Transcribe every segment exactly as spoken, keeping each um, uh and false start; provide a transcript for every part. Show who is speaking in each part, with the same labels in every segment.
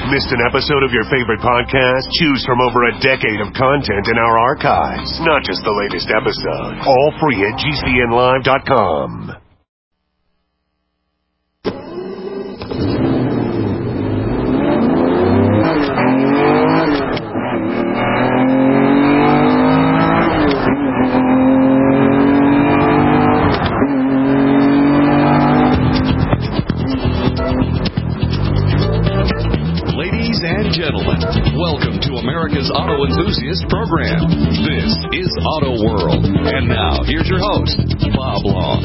Speaker 1: Missed an episode of your favorite podcast? Choose from over a decade of content in our archives, not just the latest episode. All free at G C N live dot com.
Speaker 2: America's Auto Enthusiast Program. This is Auto World. And now, here's your host, Bob Long.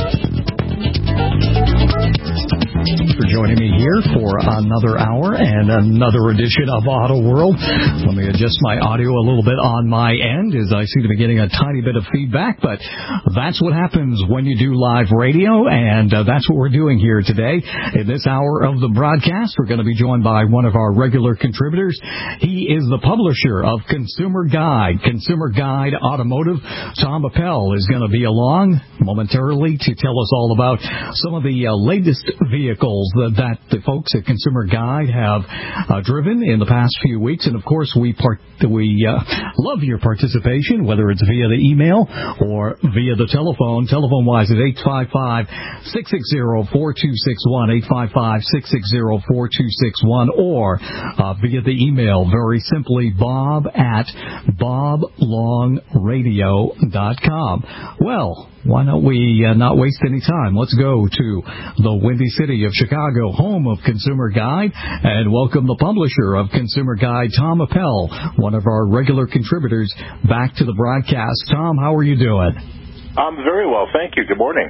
Speaker 3: For joining me here for another hour and another edition of Auto World. Let me adjust my audio a little bit on my end as I seem to be getting a tiny bit of feedback, but that's what happens when you do live radio, and uh, that's what we're doing here today. In this hour of the broadcast, we're going to be joined by one of our regular contributors. He is the publisher of Consumer Guide, Consumer Guide Automotive. Tom Appel is going to be along momentarily to tell us all about some of the uh, latest vehicles that, that the folks at Consumer Guide have uh, driven in the past few weeks. And, of course, we part, we uh, love your participation, whether it's via the email or via the telephone. Telephone-wise, at eight five five, six six zero, four two six one, eight five five, six six zero, four two six one, or uh, via the email, very simply, bob at bob long radio dot com. Well, why don't we uh, not waste any time? Let's go to the Windy City of Chicago, home of Consumer Guide, and welcome the publisher of Consumer Guide, Tom Appel, one of our regular contributors, back to the broadcast. Tom, how are you doing?
Speaker 4: I'm very well, thank you. Good morning.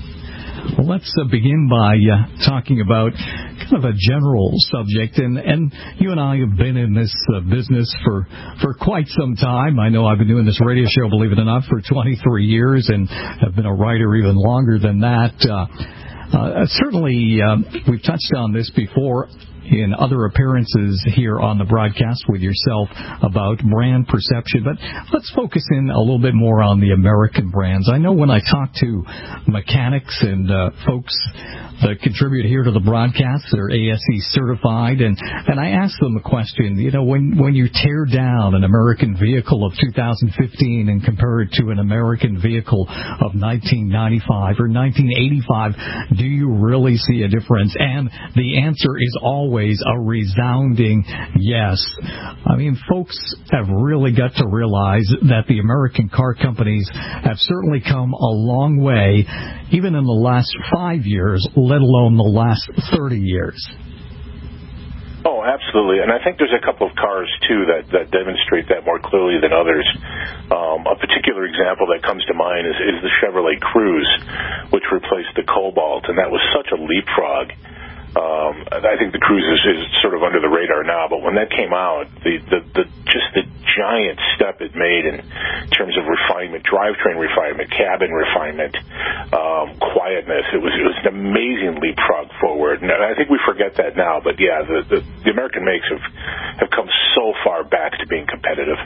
Speaker 3: Well, let's uh, begin by uh, talking about kind of a general subject, and, and you and I have been in this uh, business for, for quite some time. I know I've been doing this radio show, believe it or not, for twenty-three years, and have been a writer even longer than that. Uh, uh, certainly, uh, we've touched on this before in other appearances here on the broadcast with yourself about brand perception, but let's focus in a little bit more on the American brands. I know when I talk to mechanics and uh, folks that contribute here to the broadcast, they're A S E certified, and, and I ask them the question, you know, when, when you tear down an American vehicle of two thousand fifteen and compare it to an American vehicle of nineteen ninety-five or nineteen eighty-five, do you really see a difference? And the answer is always a resounding yes. I mean, folks have really got to realize that the American car companies have certainly come a long way, even in the last five years, let alone the last thirty years.
Speaker 4: Oh, absolutely. And I think there's a couple of cars, too, that, that demonstrate that more clearly than others. Um, a particular example that comes to mind is, is the Chevrolet Cruze, which replaced the Cobalt, and that was such a leapfrog. Um, I think the Cruze is, is sort of under the radar now, but when that came out, the, the, the just the giant step it made in terms of refinement, drivetrain refinement, cabin refinement, um, quietness, it was it was an amazing leapfrog forward. And I think we forget that now, but yeah, the, the, the American makes have, have come so far back to being competitive.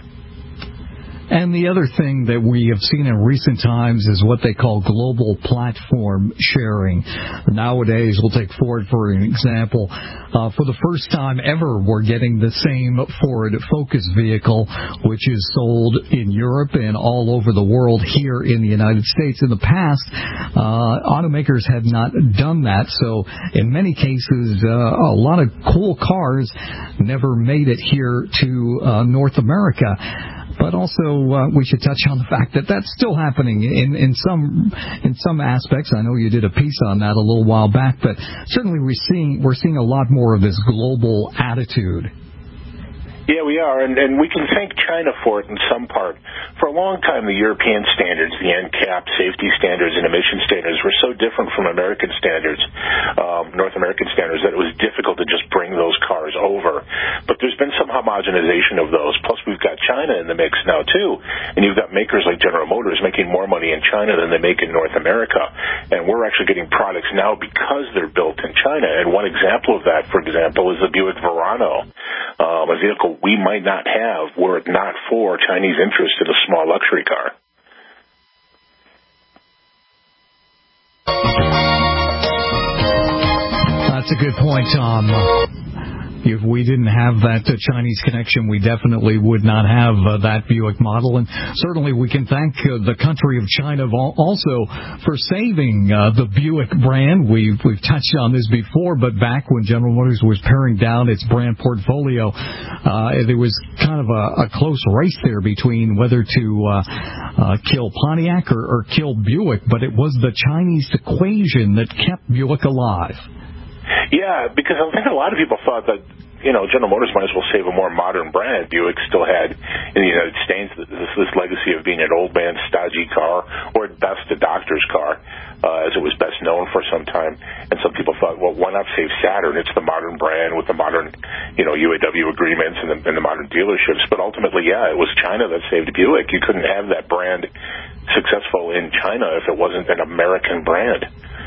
Speaker 3: And the other thing that we have seen in recent times is what they call global platform sharing. Nowadays, we'll take Ford for an example. Uh, for the first time ever, we're getting the same Ford Focus vehicle, which is sold in Europe and all over the world here in the United States. In the past, uh, automakers had not done that, so in many cases, uh, a lot of cool cars never made it here to uh, North America. But also, uh, we should touch on the fact that that's still happening in, in some in some aspects. I know you did a piece on that a little while back, but certainly we're seeing we're seeing a lot more of this global attitude.
Speaker 4: Yeah, we are, and, and we can thank China for it in some part. For a long time, the European standards, the N C A P safety standards and emission standards were so different from American standards, um, North American standards, that it was difficult to just bring those cars over. But there's been some homogenization of those. Plus, we've got China in the mix now, too. And you've got makers like General Motors making more money in China than they make in North America. And we're actually getting products now because they're built in China. And one example of that, for example, is the Buick Verano, um, a vehicle we might not have were it not for Chinese interest in a small luxury car.
Speaker 3: That's a good point, Tom. if we didn't have that uh, Chinese connection, we definitely would not have uh, that Buick model. And certainly we can thank uh, the country of China also for saving uh, the Buick brand. We've, we've touched on this before, but back when General Motors was paring down its brand portfolio, uh, there was kind of a, a close race there between whether to uh, uh, kill Pontiac or, or kill Buick, but it was the Chinese equation that kept Buick alive.
Speaker 4: Yeah, because I think a lot of people thought that, you know, General Motors might as well save a more modern brand. Buick still had, in the United States, this, this legacy of being an old man, stodgy car, or at best a doctor's car, uh, as it was best known for some time. And some people thought, well, why not save Saturn? It's the modern brand with the modern, you know, U A W agreements and the, and the modern dealerships. But ultimately, yeah, it was China that saved Buick. You couldn't have that brand successful in China if it wasn't an American brand.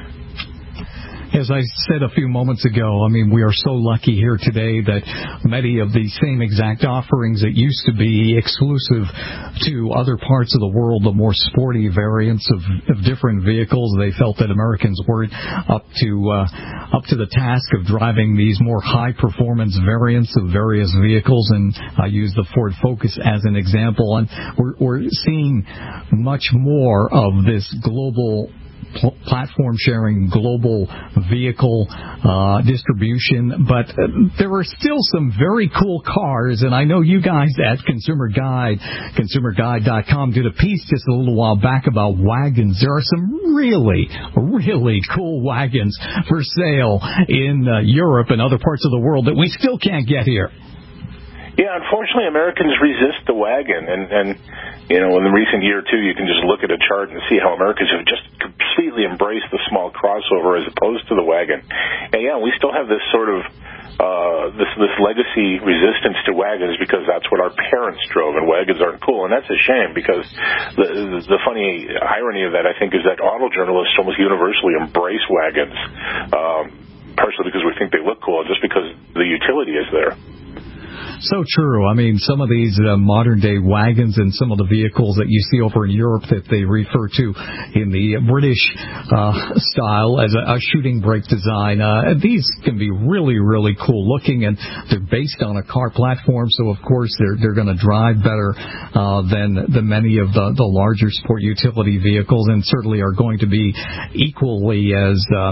Speaker 3: As I said a few moments ago, I mean, we are so lucky here today that many of the same exact offerings that used to be exclusive to other parts of the world, the more sporty variants of, of different vehicles, they felt that Americans weren't up to uh, up to the task of driving these more high-performance variants of various vehicles. And I use the Ford Focus as an example. And we're, we're seeing much more of this global platform sharing, global vehicle uh, distribution, but uh, there are still some very cool cars, and I know you guys at Consumer Guide, consumer guide dot com, did a piece just a little while back about wagons. There are some really, really cool wagons for sale in uh, Europe and other parts of the world that we still can't get here.
Speaker 4: Yeah, unfortunately, Americans resist the wagon, and, and you know, in the recent year, too, you can just look at a chart and see how Americans have just completely embraced the small crossover as opposed to the wagon. And, yeah, we still have this sort of uh, this this legacy resistance to wagons because that's what our parents drove, and wagons aren't cool. And that's a shame because the, the, the funny irony of that, I think, is that auto journalists almost universally embrace wagons, um, partially because we think they look cool, just because the utility is there.
Speaker 3: So true. I mean, some of these uh, modern-day wagons and some of the vehicles that you see over in Europe that they refer to in the British uh, style as a, a shooting brake design, uh, these can be really, really cool looking, and they're based on a car platform, so of course they're they're going to drive better uh, than the many of the, the larger sport utility vehicles, and certainly are going to be equally as uh,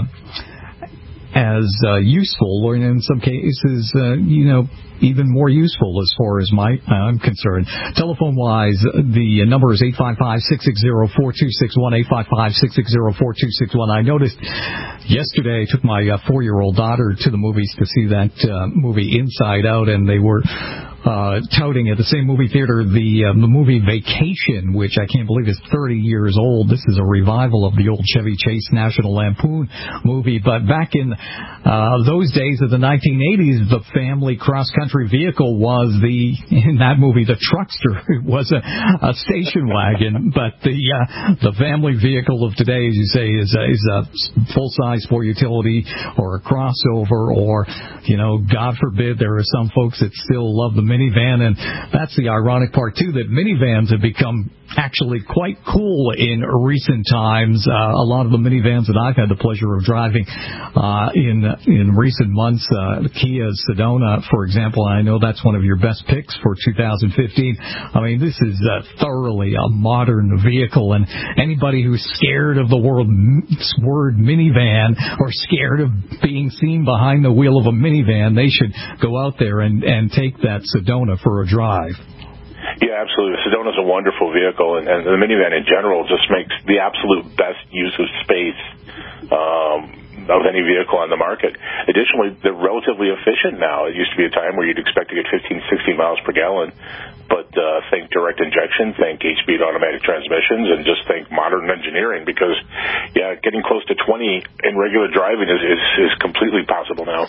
Speaker 3: as uh, useful, or in some cases, uh, you know, even more useful as far as my I'm concerned. Telephone-wise, the number is eight five five, six six zero, four two six one, eight five five, six six zero, four two six one. I noticed yesterday I took my uh, four-year-old daughter to the movies to see that uh, movie Inside Out, and they were Uh, touting at the same movie theater the, uh, the movie Vacation, which I can't believe is thirty years old. This is a revival of the old Chevy Chase National Lampoon movie. But back in uh, those days of the nineteen eighties, the family cross-country vehicle was the, in that movie, the truckster. It was a, a station wagon. But the uh, the family vehicle of today, as you say, is a, is a full-size sport utility or a crossover, or, you know, God forbid, there are some folks that still love the minivan, and that's the ironic part, too, that minivans have become actually quite cool in recent times. Uh, a lot of the minivans that I've had the pleasure of driving uh, in in recent months, uh, the Kia Sedona, for example, I know that's one of your best picks for two thousand fifteen. I mean, this is uh, thoroughly a modern vehicle, and anybody who's scared of the word, word minivan or scared of being seen behind the wheel of a minivan, they should go out there and, and take that Sedona for a drive.
Speaker 4: Yeah, absolutely. The Sedona is a wonderful vehicle, and, and the minivan in general just makes the absolute best use of space um, of any vehicle on the market. Additionally, they're relatively efficient now. It used to be a time where you'd expect to get fifteen, sixteen miles per gallon, but uh, think direct injection, think eight-speed automatic transmissions, and just think modern engineering, because, yeah, getting close to twenty in regular driving is, is, is completely possible now.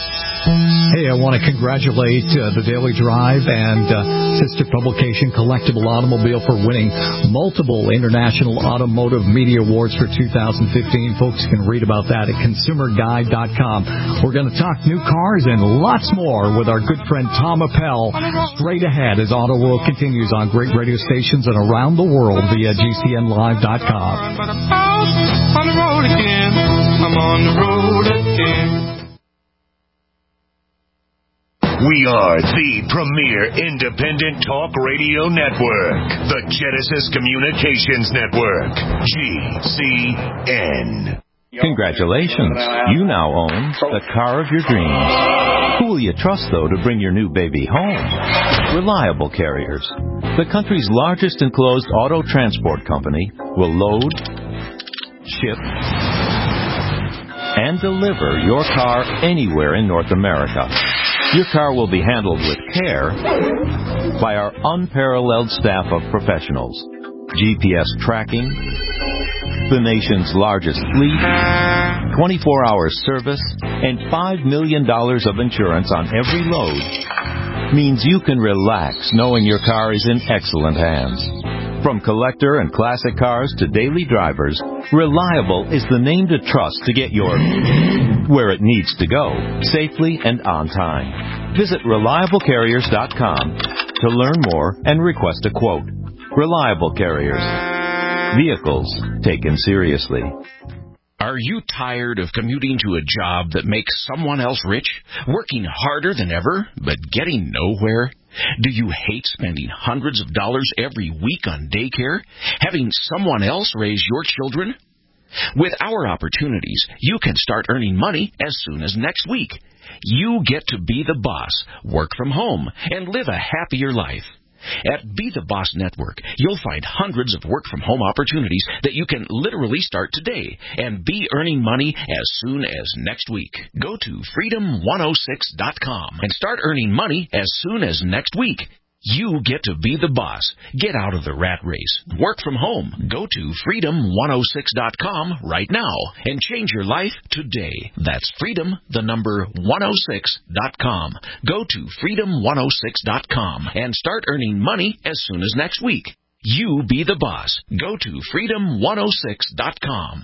Speaker 3: Hey, I want to congratulate uh, the Daily Drive and uh, sister publication Collectible Automobile for winning multiple International Automotive Media Awards for two thousand fifteen. Folks can read about that at consumer guide dot com. We're going to talk new cars and lots more with our good friend Tom Appel straight ahead as Auto World continues on great radio stations and around the world via G C N live dot com.
Speaker 5: But I'm out on the road again. I'm on the road again.
Speaker 1: We are the premier independent talk radio network, the Genesis Communications Network, G C N.
Speaker 6: Congratulations. You now own the car of your dreams. Who will you trust, though, to bring your new baby home? Reliable Carriers, the country's largest enclosed auto transport company, will load, ship, and deliver your car anywhere in North America. Your car will be handled with care by our unparalleled staff of professionals. G P S tracking, the nation's largest fleet, twenty-four hour service, and five million dollars of insurance on every load means you can relax knowing your car is in excellent hands. From collector and classic cars to daily drivers, Reliable is the name to trust to get your where it needs to go, safely and on time. Visit reliable carriers dot com to learn more and request a quote. Reliable Carriers. Vehicles taken seriously.
Speaker 7: Are you tired of commuting to a job that makes someone else rich, working harder than ever, but getting nowhere? Do you hate spending hundreds of dollars every week on daycare, having someone else raise your children? With our opportunities, you can start earning money as soon as next week. You get to be the boss, work from home, and live a happier life. At Be the Boss Network, you'll find hundreds of work-from-home opportunities that you can literally start today and be earning money as soon as next week. Go to freedom one oh six dot com and start earning money as soon as next week. You get to be the boss. Get out of the rat race. Work from home. Go to freedom one oh six dot com right now and change your life today. That's freedom, the number one oh six dot com. Go to freedom one oh six dot com and start earning money as soon as next week. You be the boss. Go to freedom one oh six dot com.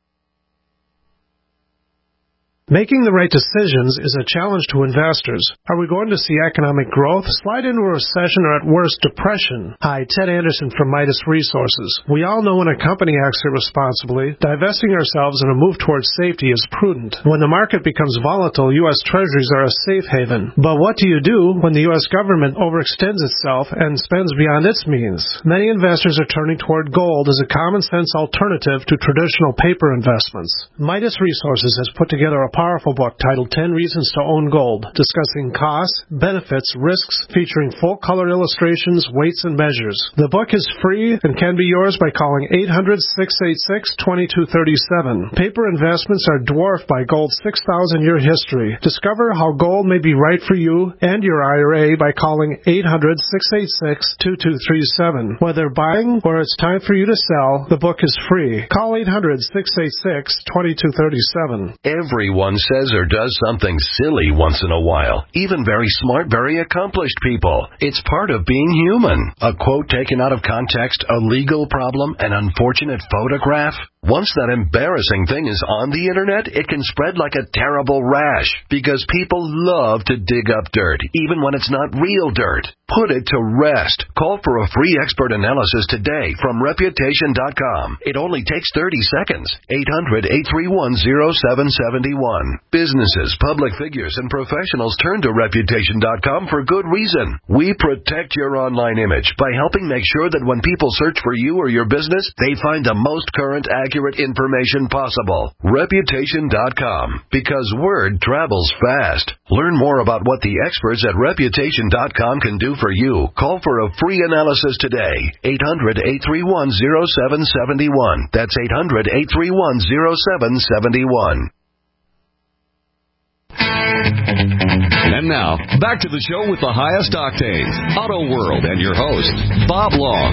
Speaker 8: Making the right decisions is a challenge to investors. Are we going to see economic growth, slide into a recession, or at worst, depression? Hi, Ted Anderson from Midas Resources. We all know when a company acts irresponsibly, divesting ourselves in a move towards safety is prudent. When the market becomes volatile, U S Treasuries are a safe haven. But what do you do when the U S government overextends itself and spends beyond its means? Many investors are turning toward gold as a common-sense alternative to traditional paper investments. Midas Resources has put together a powerful book titled ten Reasons to Own Gold, discussing costs, benefits, risks, featuring full-color illustrations, weights, and measures. The book is free and can be yours by calling eight hundred, six eight six, two two three seven. Paper investments are dwarfed by gold's six thousand year history. Discover how gold may be right for you and your I R A by calling eight hundred, six eight six, two two three seven. Whether buying or it's time for you to sell, the book is free. Call eight hundred, six eight six, two two three seven.
Speaker 9: Everyone says or does something silly once in a while. Even very smart, very accomplished people. It's part of being human. A quote taken out of context, a legal problem, an unfortunate photograph. Once that embarrassing thing is on the internet, it can spread like a terrible rash because people love to dig up dirt, even when it's not real dirt. Put it to rest. Call for a free expert analysis today from reputation dot com. It only takes thirty seconds. eight hundred, eight three one, oh seven seven one. Businesses, public figures, and professionals turn to reputation dot com for good reason. We protect your online image by helping make sure that when people search for you or your business, they find the most current, accurate information possible. reputation dot com, because word travels fast. Learn more about what the experts at reputation dot com can do for you. Call for a free analysis today. eight hundred, eight three one, oh seven seven one. That's eight hundred, eight three one, oh seven seven one.
Speaker 2: And now, back to the show with the highest octane, Auto World, and your host, Bob Long.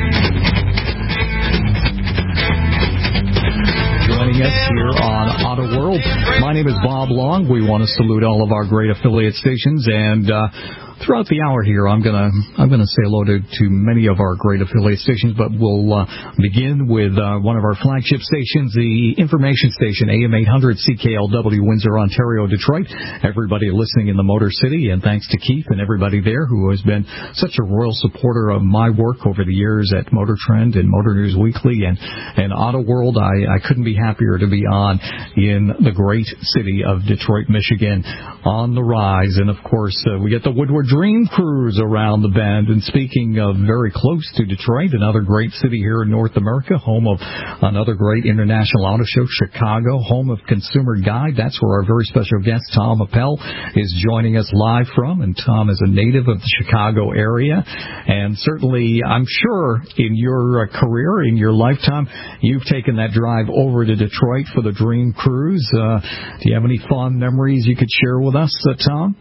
Speaker 3: Joining us here on Auto World. My name is Bob Long. We want to salute all of our great affiliate stations, and uh, throughout the hour here, I'm gonna I'm gonna say hello to, to many of our great affiliate stations, but we'll uh, begin with uh, one of our flagship stations, the information station, A M eight hundred C K L W, Windsor, Ontario, Detroit. Everybody listening in the Motor City, and thanks to Keith and everybody there who has been such a royal supporter of my work over the years at Motor Trend and Motor News Weekly and, and Auto World. I, I couldn't be happier happier to be on in the great city of Detroit, Michigan, on the rise. And, of course, uh, we get the Woodward Dream Cruise around the bend. And speaking of very close to Detroit, another great city here in North America, home of another great international auto show, Chicago, home of Consumer Guide. That's where our very special guest, Tom Appel, is joining us live from. And Tom is a native of the Chicago area. And certainly, I'm sure, in your uh, career, in your lifetime, you've taken that drive over to Detroit for the Dream Cruise. Uh, do you have any fond memories you could share with us, uh, Tom?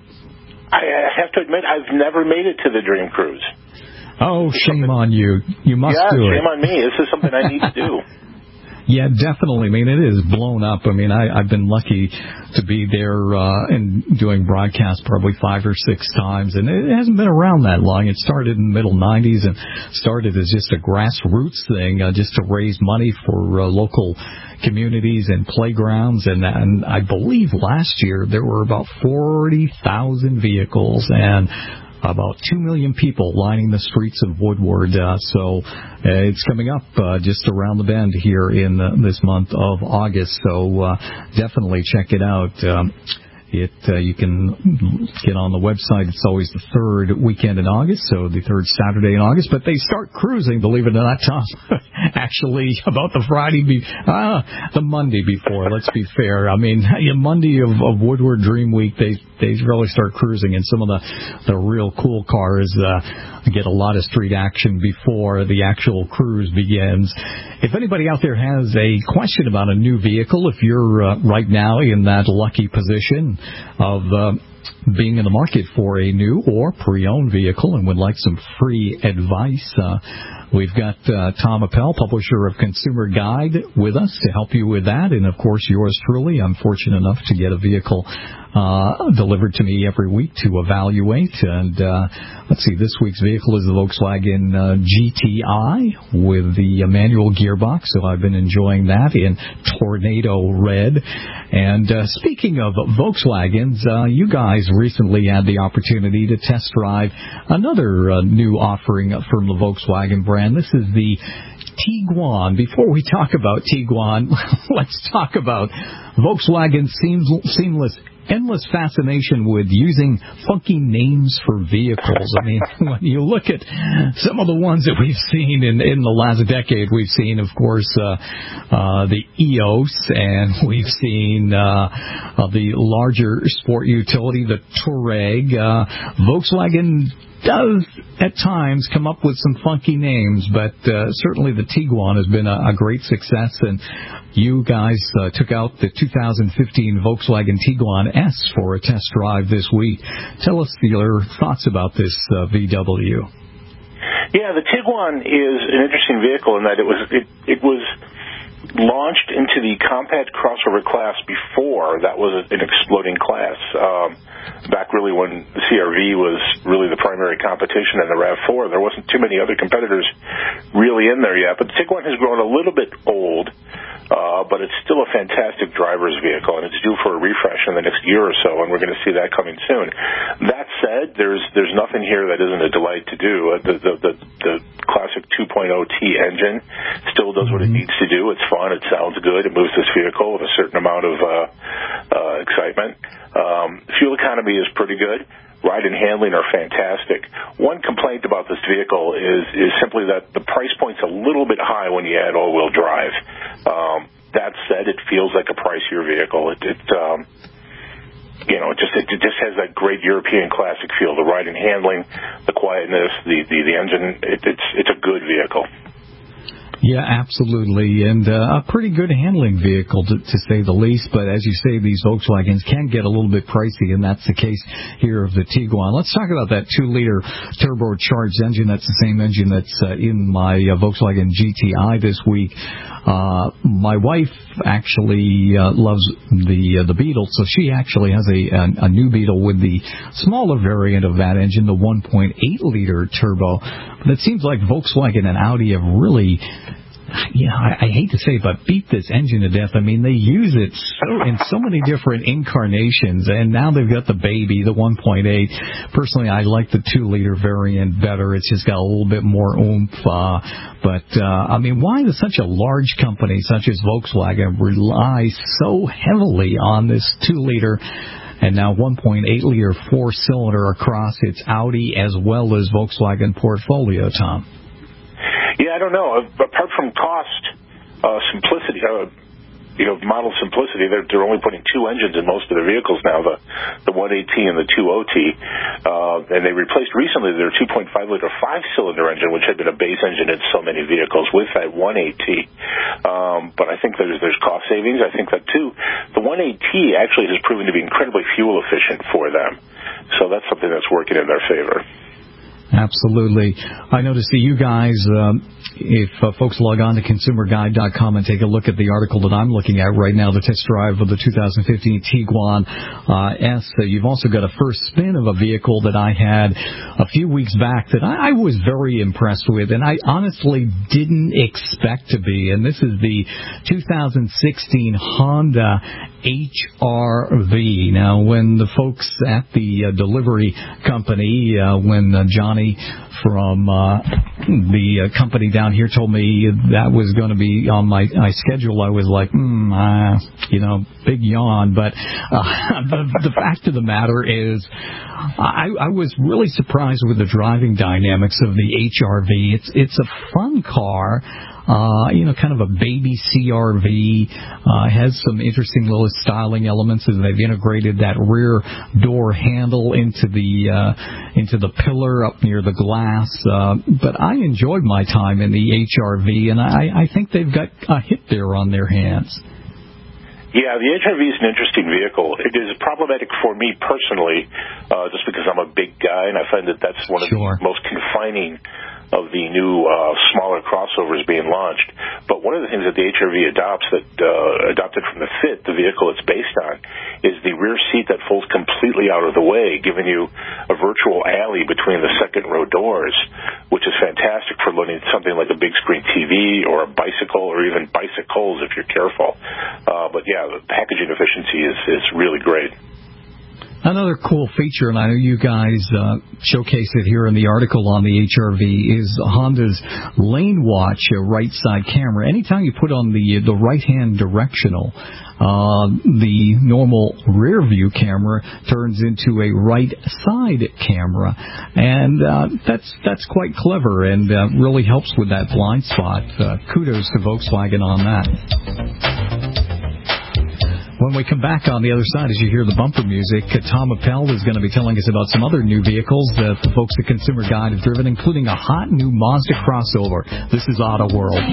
Speaker 4: I have to admit, I've never made it to the Dream Cruise.
Speaker 3: Oh, shame on you. You must
Speaker 4: yeah,
Speaker 3: do it.
Speaker 4: Yeah, shame on me. This is something I need to do.
Speaker 3: Yeah, definitely. I mean, it is blown up. I mean, I, I've been lucky to be there uh, and doing broadcasts probably five or six times, and it hasn't been around that long. It started in the middle nineties and started as just a grassroots thing, uh, just to raise money for uh, local communities and playgrounds. And, and I believe last year there were about forty thousand vehicles and about two million people lining the streets of Woodward. Uh, so uh, it's coming up uh, just around the bend here in uh, this month of August. So uh, definitely check it out. Um, It uh, you can get on the website. It's always the third weekend in August, so the third Saturday in August. But they start cruising, believe it or not, Tom. Actually, about the Friday, be, uh, the Monday before. Let's be fair. I mean, Monday of, of Woodward Dream Week, they they really start cruising, and some of the the real cool cars uh, get a lot of street action before the actual cruise begins. If anybody out there has a question about a new vehicle, if you're uh, right now in that lucky position of uh, being in the market for a new or pre-owned vehicle and would like some free advice, uh, we've got uh, Tom Appel, publisher of Consumer Guide, with us to help you with that. And, of course, yours truly. I'm fortunate enough to get a vehicle uh, delivered to me every week to evaluate. And uh, let's see, this week's vehicle is the Volkswagen uh, G T I with the uh, manual gearbox. So I've been enjoying that in Tornado Red. And uh, speaking of Volkswagens, uh, you guys recently had the opportunity to test drive another uh, new offering from the Volkswagen brand. This is the Tiguan. Before we talk about Tiguan, let's talk about Volkswagen's seamless, endless fascination with using funky names for vehicles. I mean, when you look at some of the ones that we've seen in, in the last decade, we've seen, of course, uh, uh, the E O S, and we've seen uh, uh, the larger sport utility, the Touareg. Uh, Volkswagen does at times come up with some funky names, but uh, certainly the Tiguan has been a, a great success, and you guys uh, took out the two thousand fifteen Volkswagen Tiguan S for a test drive this week. Tell us your thoughts about this uh, V W.
Speaker 4: Yeah, the Tiguan is an interesting vehicle in that it was it, it was launched into the compact crossover class before that was an exploding class. Um, back really when the C R V was really the primary competition and the RAV four, there wasn't too many other competitors really in there yet. But the Tiguan has grown a little bit old, uh, but it's still a fantastic driver's vehicle, and it's due for a refresh in the next year or so, and we're going to see that coming soon. That said, there's there's nothing here that isn't a delight to do. Uh, the, the, the, the classic two point oh T engine still does what it needs to do. It's fun. It sounds good. It moves this vehicle with a certain amount of uh, uh, excitement. Um, fuel economy is pretty good. Ride and handling are fantastic. One complaint about this vehicle is is simply that the price point's a little bit high when you add all-wheel drive. Um, that said, it feels like a pricier vehicle. It, it um, you know, it just it, it just has that great European classic feel. The ride and handling, the quietness, the the, the engine. It, it's it's a good vehicle.
Speaker 3: Yeah, absolutely, and uh, a pretty good handling vehicle, to, to say the least. But as you say, these Volkswagens can get a little bit pricey, and that's the case here of the Tiguan. Let's talk about that two-liter turbocharged engine. That's the same engine that's uh, in my uh, Volkswagen G T I this week. Uh, my wife actually uh, loves the uh, the Beetle, so she actually has a, a, a new Beetle with the smaller variant of that engine, the one point eight liter turbo. But it seems like Volkswagen and Audi have really you know, I, I hate to say it, but beat this engine to death. I mean, they use it so in so many different incarnations, and now they've got the baby, the one point eight. Personally, I like the two liter variant better. It's just got a little bit more oomph. Uh, but, uh, I mean, why does such a large company such as Volkswagen rely so heavily on this two liter and now one point eight liter four-cylinder across its Audi as well as Volkswagen portfolio, Tom?
Speaker 4: Yeah, I don't know. Apart from cost, uh, simplicity, uh, you know, model simplicity, they're, they're only putting two engines in most of their vehicles now, the the one eight T and the two O T. Uh, and they replaced recently their two point five liter five-cylinder engine, which had been a base engine in so many vehicles, with that one eight T. Um, but I think there's, there's cost savings. I think that, too. The one eight T actually has proven to be incredibly fuel efficient for them. So that's something that's working in their favor.
Speaker 3: Absolutely. I noticed that you guys, um, if uh, folks log on to consumer guide dot com and take a look at the article that I'm looking at right now, the test drive of the two thousand fifteen Tiguan uh, S, uh, you've also got a first spin of a vehicle that I had a few weeks back that I, I was very impressed with, and I honestly didn't expect to be. And this is the two thousand sixteen Honda H R V. Now, when the folks at the uh, delivery company, uh, when uh, Johnny from uh, the uh, company down here told me that was going to be on my, my schedule, I was like, hmm, uh, you know, big yawn. But uh, the, the fact of the matter is, I, I was really surprised with the driving dynamics of the H R V. It's it's a fun car. Uh, you know, kind of a baby C R V, uh, has some interesting little styling elements as they've integrated that rear door handle into the, uh, into the pillar up near the glass. Uh, but I enjoyed my time in the H R V, and I, I think they've got a hit there on their hands.
Speaker 4: Yeah, the H R V is an interesting vehicle. It is problematic for me personally, uh, just because I'm a big guy, and I find that that's one of sure. the most confining of the new uh, smaller crossovers being launched. But one of the things that the H R V adopts, that uh, adopted from the Fit, the vehicle it's based on, is the rear seat that folds completely out of the way, giving you a virtual alley between the second row doors, which is fantastic for loading something like a big screen T V or a bicycle, or even bicycles if you're careful. Uh, but yeah, the packaging efficiency is, is really great.
Speaker 3: Another cool feature, and I know you guys uh, showcase it here in the article on the H R V, is Honda's Lane Watch uh, right side camera. Anytime you put on the the right hand directional, uh, the normal rear view camera turns into a right side camera, and uh, that's that's quite clever and uh, really helps with that blind spot. Uh, kudos to Volkswagen on that. When we come back on the other side, as you hear the bumper music, Tom Appel is going to be telling us about some other new vehicles that the folks at Consumer Guide have driven, including a hot new Mazda crossover. This is Auto World.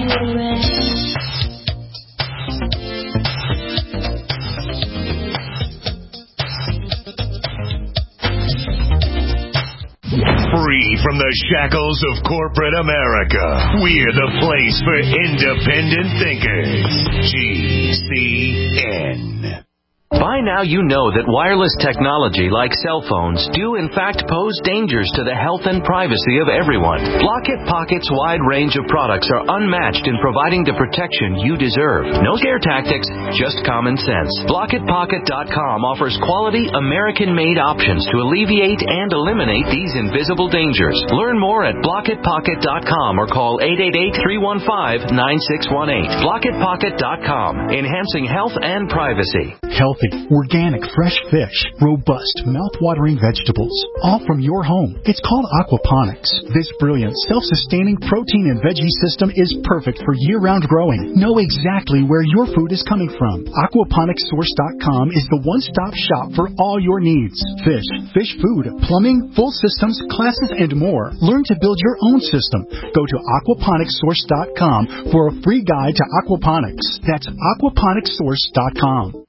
Speaker 1: Free from the shackles of corporate America, we're the place for independent thinkers. G C N.
Speaker 10: By now you know that wireless technology like cell phones do in fact pose dangers to the health and privacy of everyone. Block-It Pocket's wide range of products are unmatched in providing the protection you deserve. No scare tactics, just common sense. Block It Pocket dot com offers quality American-made options to alleviate and eliminate these invisible dangers. Learn more at Block It Pocket dot com or call eight eight eight, three one five, nine six one eight. Block It Pocket dot com, enhancing health and privacy.
Speaker 11: Healthy, organic, fresh fish, robust, mouth-watering vegetables, all from your home. It's called aquaponics. This brilliant, self-sustaining protein and veggie system is perfect for year-round growing. Know exactly where your food is coming from. aquaponics source dot com is the one-stop shop for all your needs. Fish, fish food, plumbing, full systems, classes, and more. Learn to build your own system. Go to aquaponics source dot com for a free guide to aquaponics. That's aquaponics source dot com.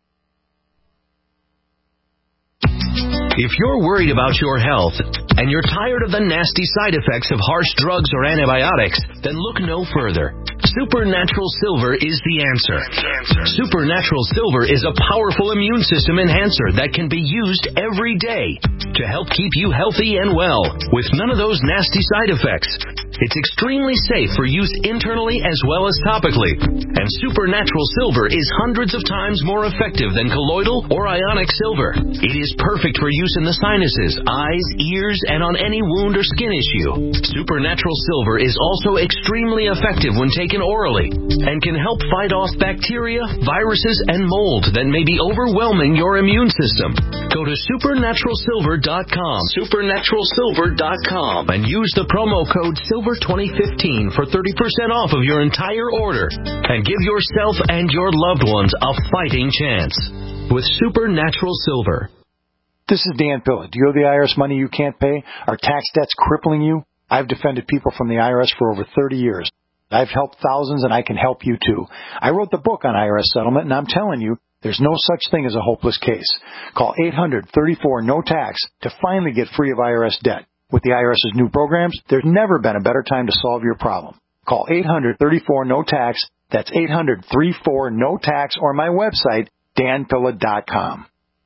Speaker 10: If you're worried about your health and you're tired of the nasty side effects of harsh drugs or antibiotics, then look no further. Supernatural Silver is the answer. Supernatural Silver is a powerful immune system enhancer that can be used every day to help keep you healthy and well with none of those nasty side effects. It's extremely safe for use internally as well as topically. And Supernatural Silver is hundreds of times more effective than colloidal or ionic silver. It is perfect for use in the sinuses, eyes, ears, and on any wound or skin issue. Supernatural Silver is also extremely effective when taken orally and can help fight off bacteria, viruses, and mold that may be overwhelming your immune system. Go to supernatural silver dot com, supernatural silver dot com, and use the promo code silver twenty fifteen for thirty percent off of your entire order. And give yourself and your loved ones a fighting chance with Supernatural Silver.
Speaker 12: This is Dan Pilla. Do you owe the I R S money you can't pay? Are tax debts crippling you? I've defended people from the I R S for over thirty years. I've helped thousands, and I can help you too. I wrote the book on I R S settlement, and I'm telling you, there's no such thing as a hopeless case. Call eight hundred, thirty-four, no tax to finally get free of I R S debt. With the IRS's new programs, there's never been a better time to solve your problem. Call eight hundred, thirty-four, no tax. That's eight hundred, thirty-four, no tax, or my website, dan pilla dot com.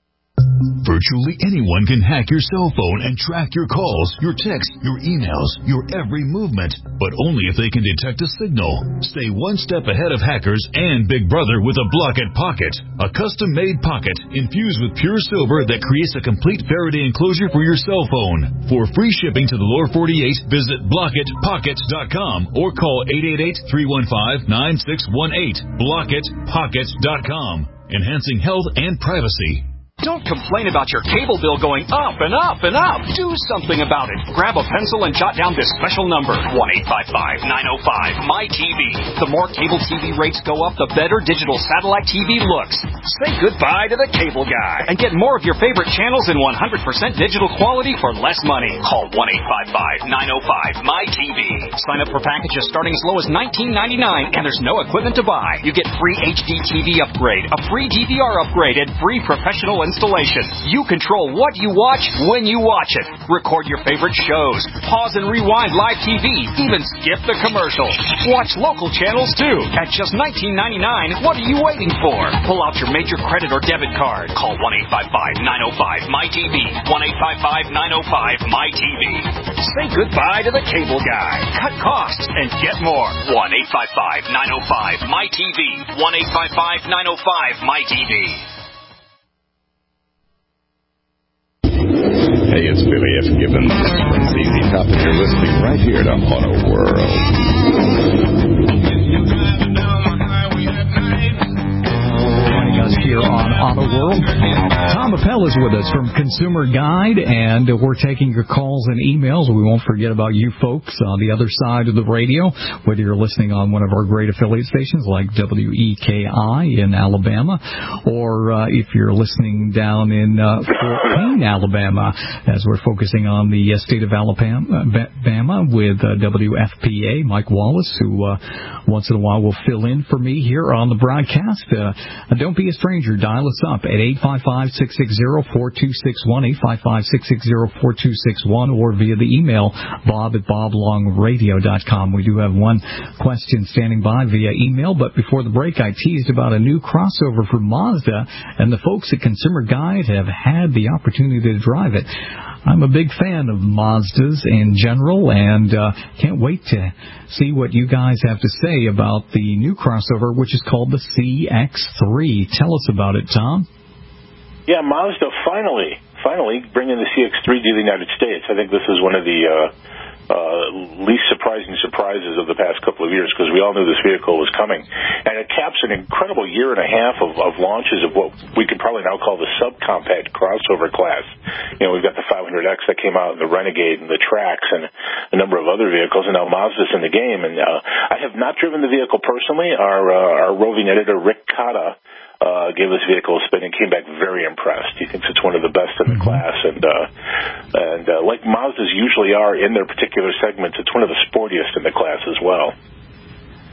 Speaker 13: Virtually anyone can hack your cell phone and track your calls, your texts, your emails, your every movement, but only if they can detect a signal. Stay one step ahead of hackers and Big Brother with a Blockit Pocket, a custom-made pocket infused with pure silver that creates a complete Faraday enclosure for your cell phone. For free shipping to the lower forty-eight, visit blockit pockets dot com or call eight eight eight, three one five, nine six one eight. blockit pockets dot com, enhancing health and privacy.
Speaker 14: Don't complain about your cable bill going up and up and up. Do something about it. Grab a pencil and jot down this special number, one eight five five, nine oh five, M Y T V. The more cable T V rates go up, the better digital satellite T V looks. Say goodbye to the cable guy and get more of your favorite channels in one hundred percent digital quality for less money. Call one eight five five, nine oh five, M Y T V. Sign up for packages starting as low as nineteen ninety-nine, and there's no equipment to buy. You get free H D T V upgrade, a free D V R upgrade, and free professional installation. You control what you watch when you watch it. Record your favorite shows. Pause and rewind live T V. Even skip the commercials. Watch local channels too. At just nineteen ninety-nine, what are you waiting for? Pull out your major credit or debit card. Call one eight five five, nine oh five, M Y T V. one eight five five, nine oh five, M Y T V. Say goodbye to the cable guy. Cut costs and get more. one eight five five, nine oh five, M Y T V. one eight five five, nine oh five, M Y T V.
Speaker 2: Hey, it's Billy F. Gibbons. Z Z Top, and you're listening right here to Auto World.
Speaker 3: Joining us here on Auto World, Tom Appel is with us from Consumer Guide, and we're taking your calls and emails. We won't forget about you folks on the other side of the radio, whether you're listening on one of our great affiliate stations like W E K I in Alabama, or uh, if you're listening down in uh, Fort Payne, Alabama, as we're focusing on the uh, state of Alabama with uh, W F P A, Mike Wallace, who uh, once in a while will fill in for me here on the broadcast. Uh, don't be a stranger. Dial us up at eight five five, six six zero, four two six one, eight five five, six six zero, four two six one, or via the email, bob at bob long radio dot com. We do have one question standing by via email, but before the break, I teased about a new crossover from Mazda, and the folks at Consumer Guide have had the opportunity to drive it. I'm a big fan of Mazdas in general, and uh, can't wait to see what you guys have to say about the new crossover, which is called the C X three. Tell us about it, Tom.
Speaker 4: Yeah, Mazda finally, finally bringing the C X three to the United States. I think this is one of the uh, uh, least surprising surprises of the past couple of years, because we all knew this vehicle was coming. And it caps an incredible year and a half of, of launches of what we could probably now call the subcompact crossover class. You know, we've got the five hundred X that came out, and the Renegade, and the Trax, and a number of other vehicles, and now Mazda's in the game. And uh, I have not driven the vehicle personally. Our, uh, our roving editor, Rick Cotta, Uh, gave this vehicle a spin and came back very impressed. He thinks it's one of the best in the class, and uh, and uh, like Mazdas usually are in their particular segments, it's one of the sportiest in the class as well.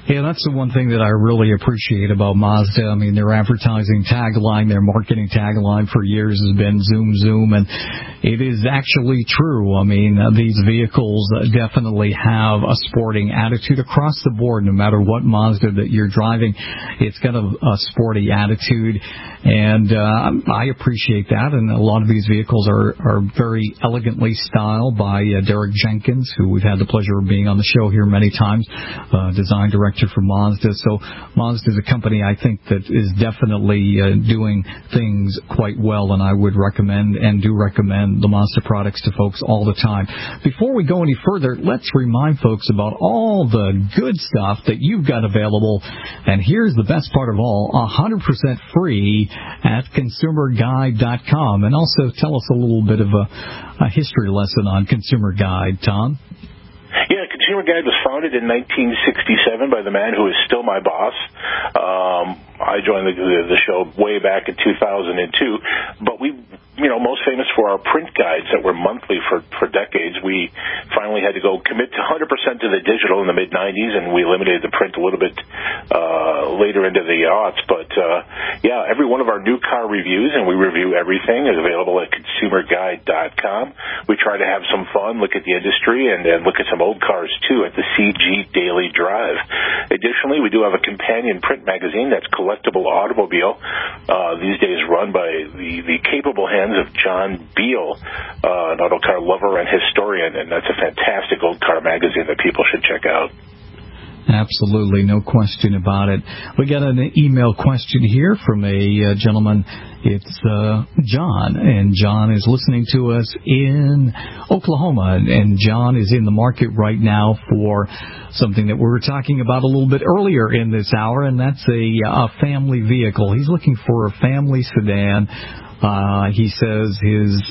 Speaker 3: Yeah, that's the one thing that I really appreciate about Mazda. I mean, their advertising tagline, their marketing tagline for years has been Zoom, Zoom, and it is actually true. I mean, uh, these vehicles uh, definitely have a sporting attitude across the board. No matter what Mazda that you're driving, it's got a, a sporty attitude, and uh, I appreciate that. And a lot of these vehicles are, are very elegantly styled by uh, Derek Jenkins, who we've had the pleasure of being on the show here many times, uh, design director for Mazda. So Mazda is a company I think that is definitely uh, doing things quite well, and I would recommend and do recommend the Mazda products to folks all the time. Before we go any further, let's remind folks about all the good stuff that you've got available. And here's the best part of all, one hundred percent free at consumer guide dot com. And also tell us a little bit of a, a history lesson on Consumer Guide, Tom.
Speaker 4: Yeah, Consumer Guide was founded in nineteen sixty-seven by the man who is still my boss. Um, I joined the, the, the show way back in two thousand two, but we, you know, most famous for our print guides that were monthly for, for decades. We finally had to go commit to one hundred percent to the digital in the mid nineties, and we eliminated the print a little bit uh, later into the aughts. But, uh, yeah, every one of our new car reviews, and we review everything, is available at consumer guide dot com. We try to have some fun, look at the industry, and, and look at some old cars, too, at the C G Daily Drive. Additionally, we do have a companion print magazine that's Collectible Automobile, uh, these days run by the, the capable hands of John Beal, uh, an auto car lover and historian, and that's a fantastic old car magazine that people should check out.
Speaker 3: Absolutely, no question about it. We got an email question here from a uh, gentleman. It's uh, John, and John is listening to us in Oklahoma, and John is in the market right now for something that we were talking about a little bit earlier in this hour, and that's a, a family vehicle. He's looking for a family sedan. Uh, he says his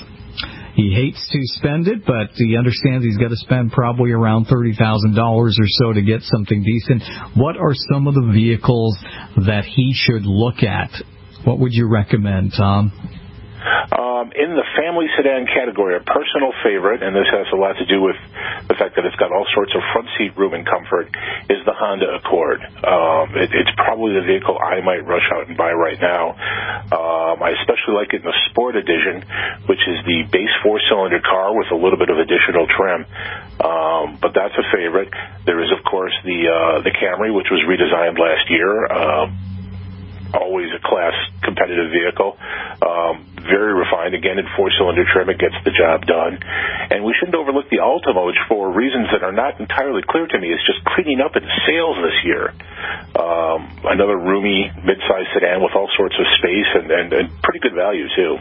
Speaker 3: He hates to spend it, but he understands he's got to spend probably around thirty thousand dollars or so to get something decent. What are some of the vehicles that he should look at? What would you recommend, Tom?
Speaker 4: Um, in the family sedan category, a personal favorite, and this has a lot to do with the fact that it's got all sorts of front seat room and comfort, is the Honda Accord. Um, it, it's probably the vehicle I might rush out and buy right now. Um, I especially like it in the Sport Edition, which is the base four-cylinder car with a little bit of additional trim. Um, but that's a favorite. There is, of course, the uh, the Camry, which was redesigned last year. Um, always a class competitive vehicle. Um, very refined. Again, in four-cylinder trim, it gets the job done. And we shouldn't overlook the Altima, which for reasons that are not entirely clear to me is just cleaning up its sales this year. Um, another roomy mid-size sedan with all sorts of space and, and, and pretty good value, too.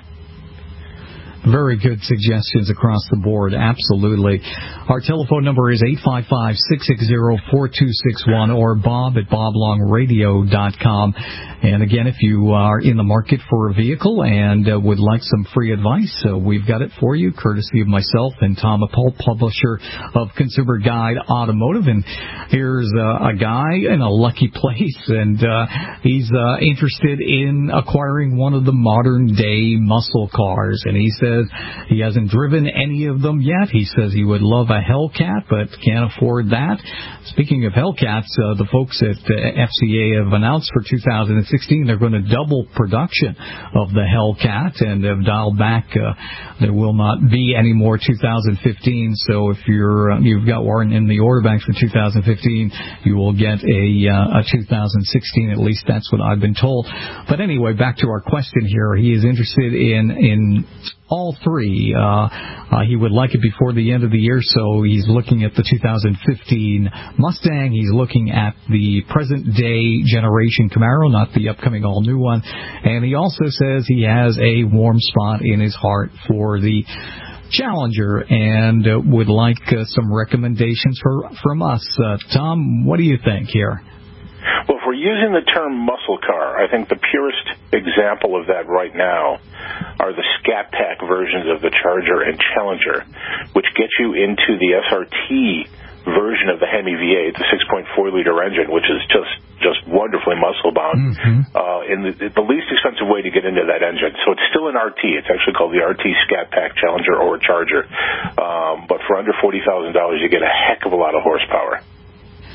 Speaker 3: Very good suggestions across the board, absolutely. Our telephone number is eight five five, six six zero, four two six one or bob at bob long radio dot com. And again, if you are in the market for a vehicle and uh, would like some free advice, uh, we've got it for you, courtesy of myself and Tom Appel, publisher of Consumer Guide Automotive. And here's uh, a guy in a lucky place, and uh, he's uh, interested in acquiring one of the modern-day muscle cars. And he says he hasn't driven any of them yet. He says he would love a Hellcat, but can't afford that. Speaking of Hellcats, uh, the folks at uh, F C A have announced for two thousand sixteen they're going to double production of the Hellcat and have dialed back. Uh, there will not be any more two thousand fifteen, so if you're, uh, you've got one in the order bank for two thousand fifteen, you will get a, uh, a two thousand sixteen, at least that's what I've been told. But anyway, back to our question here. He is interested in, in all three. Uh, uh, he would like it before the end of the year, so he's looking at the two thousand fifteen Mustang. He's looking at the present-day generation Camaro, not the upcoming all-new one. And he also says he has a warm spot in his heart for the Challenger and uh, would like uh, some recommendations for, from us. Uh, Tom, what do you think here?
Speaker 4: Well, if we're using the term muscle car, I think the purest example of that right now are the Scat Pack versions of the Charger and Challenger, which get you into the S R T version of the Hemi V eight, the six point four liter engine, which is just just wonderfully muscle-bound, mm-hmm. uh, in the, the least expensive way to get into that engine. So it's still an R T. It's actually called the R T Scat Pack Challenger or Charger. Um, but for under forty thousand dollars, you get a heck of a lot of horsepower.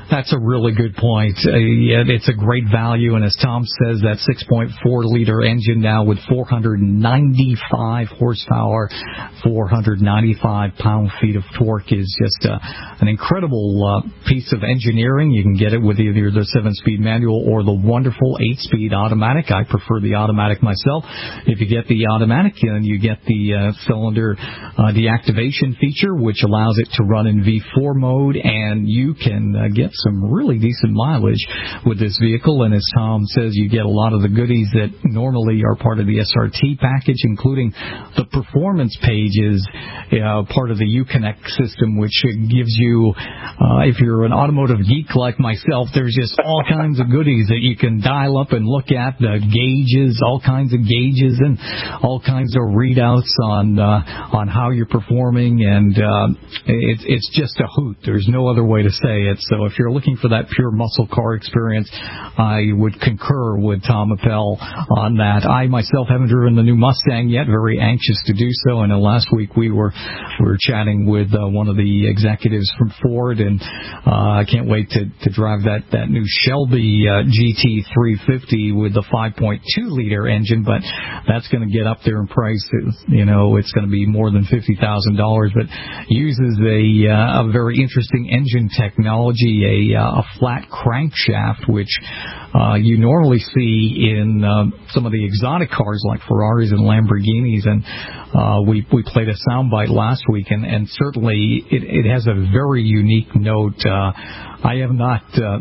Speaker 3: That's a really good point. Uh, yeah, it's a great value, and as Tom says, that six point four liter engine now with four hundred ninety-five horsepower, four hundred ninety-five pound-feet of torque is just uh, an incredible uh, piece of engineering. You can get it with either the seven-speed manual or the wonderful eight-speed automatic. I prefer the automatic myself. If you get the automatic, then you get the uh, cylinder uh, deactivation feature, which allows it to run in V four mode, and you can uh, get some really decent mileage with this vehicle. And as Tom says, you get a lot of the goodies that normally are part of the S R T package, including the performance pages, uh, part of the Uconnect system, which gives you, uh, if you're an automotive geek like myself, there's just all kinds of goodies that you can dial up and look at, the gauges, all kinds of gauges, and all kinds of readouts on uh, on how you're performing, and uh, it, it's just a hoot. There's no other way to say it. So if you're looking for that pure muscle car experience, I would concur with Tom Appel on that. I myself haven't driven the new Mustang yet, very anxious to do so. I know last week we were we were chatting with uh, one of the executives from Ford, and uh, I can't wait to, to drive that, that new Shelby uh, G T three fifty with the five point two liter engine, but that's going to get up there in price. It's, you know, it's going to be more than fifty thousand dollars, but uses a, uh, a very interesting engine technology, a, uh, a flat crankshaft, which uh, you normally see in uh, some of the exotic cars like Ferraris and Lamborghinis, and uh, we we played a soundbite last week, and, and certainly it, it has a very unique note. Uh, I have not... Uh,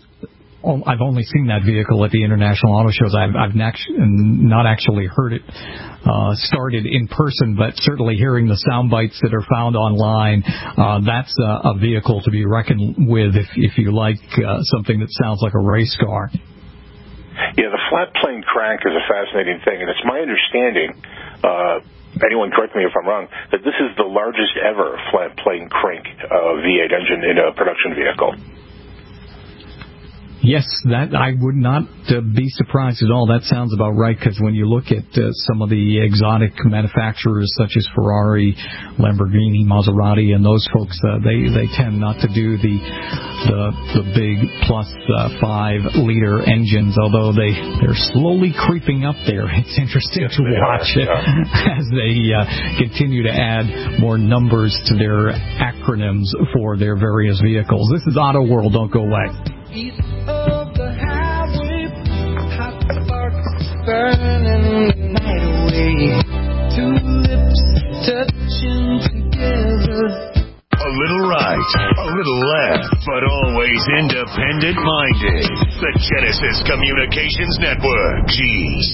Speaker 3: I've only seen that vehicle at the international auto shows. I've, I've not actually heard it uh, started in person, but certainly hearing the sound bites that are found online, uh, that's a, a vehicle to be reckoned with if, if you like uh, something that sounds like a race car.
Speaker 4: Yeah, the flat plane crank is a fascinating thing, and it's my understanding, uh, anyone correct me if I'm wrong, that this is the largest ever flat plane crank uh, V eight engine in a production vehicle.
Speaker 3: Yes, that I would not uh, be surprised at all. That sounds about right, because when you look at uh, some of the exotic manufacturers such as Ferrari, Lamborghini, Maserati, and those folks, uh, they they tend not to do the the, the big plus uh, five liter engines, although they they're slowly creeping up there. It's interesting yes, to watch are, yeah. as they uh, continue to add more numbers to their acronyms for their various vehicles. This is Auto World. Don't go away.
Speaker 5: East of the highway, hot sparks burning the night away. Two lips touching together.
Speaker 1: A little right, a little left, but always independent-minded. The Genesis Communications Network, G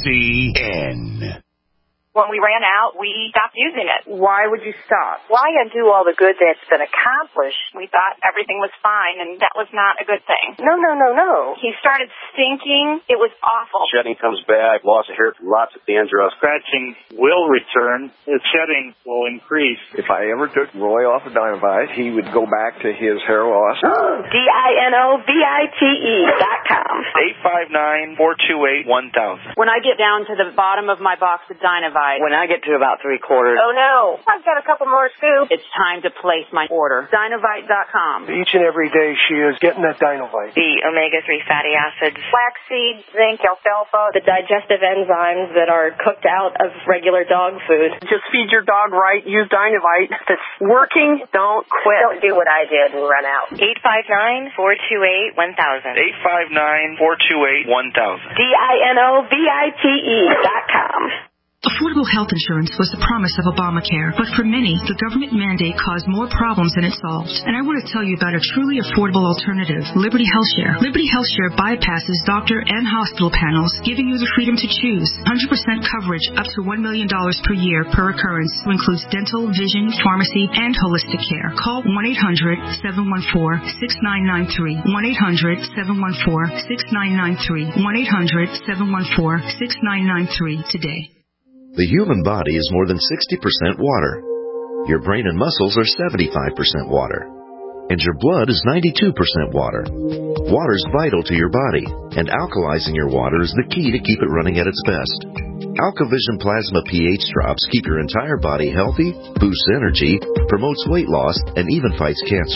Speaker 1: C N.
Speaker 15: When we ran out, we stopped using it.
Speaker 16: Why would you stop?
Speaker 15: Why undo all the good that's been accomplished? We thought everything was fine, and that was not a good thing.
Speaker 16: No, no, no, no.
Speaker 15: He started stinking. It was awful.
Speaker 17: Shedding comes back, loss of hair from lots of dandruff.
Speaker 18: Scratching will return. The shedding will increase.
Speaker 19: If I ever took Roy off of Dynavite, he would go back to his hair loss.
Speaker 16: D I N O V I T E dot com.
Speaker 18: eight five nine, four two eight, one thousand.
Speaker 20: When I get down to the bottom of my box of Dynavite,
Speaker 16: when I get to about three quarters,
Speaker 15: oh no, I've got a couple more scoops.
Speaker 20: It's time to place my order. Dynavite dot com.
Speaker 19: Each and every day she is getting that Dynavite.
Speaker 15: The omega three fatty acids, flaxseed, zinc, alfalfa, the digestive enzymes that are cooked out of regular dog food.
Speaker 16: Just feed your dog right. Use Dynavite. If it's working, don't quit.
Speaker 15: Don't do what I did and run out. eight five nine, four two eight, one thousand.
Speaker 18: eight five nine, four two eight, one thousand.
Speaker 16: D I N O V I T E dot com.
Speaker 21: Affordable health insurance was the promise of Obamacare, but for many, the government mandate caused more problems than it solved. And I want to tell you about a truly affordable alternative, Liberty HealthShare. Liberty HealthShare bypasses doctor and hospital panels, giving you the freedom to choose. one hundred percent coverage up to one million dollars per year per occurrence, which includes dental, vision, pharmacy, and holistic care. Call one eight hundred, seven one four, six nine nine three. one eight hundred, seven one four, six nine nine three. one eight hundred, seven one four, six nine nine three today.
Speaker 22: The human body is more than sixty percent water. Your brain and muscles are seventy-five percent water. And your blood is ninety-two percent water. Water is vital to your body, and alkalizing your water is the key to keep it running at its best. AlkaVision Plasma pH drops keep your entire body healthy, boosts energy, promotes weight loss, and even fights cancer.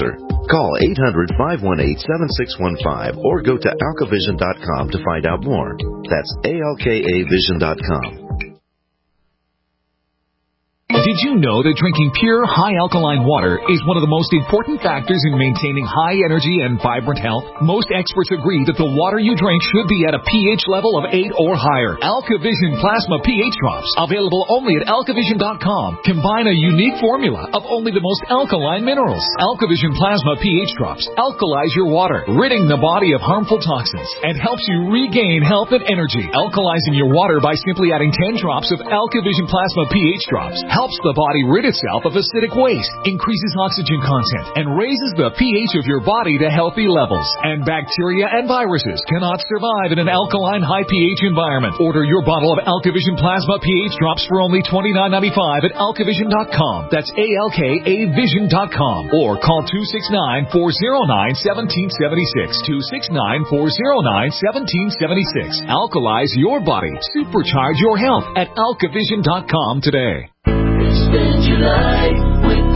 Speaker 22: Call eight hundred, five one eight, seven six one five or go to alkavision dot com to find out more. That's A L K A vision dot com.
Speaker 2: Did you know that drinking pure, high alkaline water is one of the most important factors in maintaining high energy and vibrant health? Most experts agree that the water you drink should be at a pH level of eight or higher. AlkaVision Plasma pH Drops, available only at alkavision dot com, combine a unique formula of only the most alkaline minerals. AlkaVision Plasma pH Drops alkalize your water, ridding the body of harmful toxins, and helps you regain health and energy. Alkalizing your water by simply adding ten drops of AlkaVision Plasma pH Drops helps the body rid itself of acidic waste, increases oxygen content, and raises the pH of your body to healthy levels. And bacteria and viruses cannot survive in an alkaline high pH environment. Order your bottle of AlkaVision Plasma pH Drops for only twenty-nine ninety-five at alkavision dot com. That's A L K A vision dot com. Or call two six nine, four oh nine, one seven seven six. two six nine, four oh nine, one seven seven six. Alkalize your body. Supercharge your health at alkavision dot com today.
Speaker 5: Spend your life with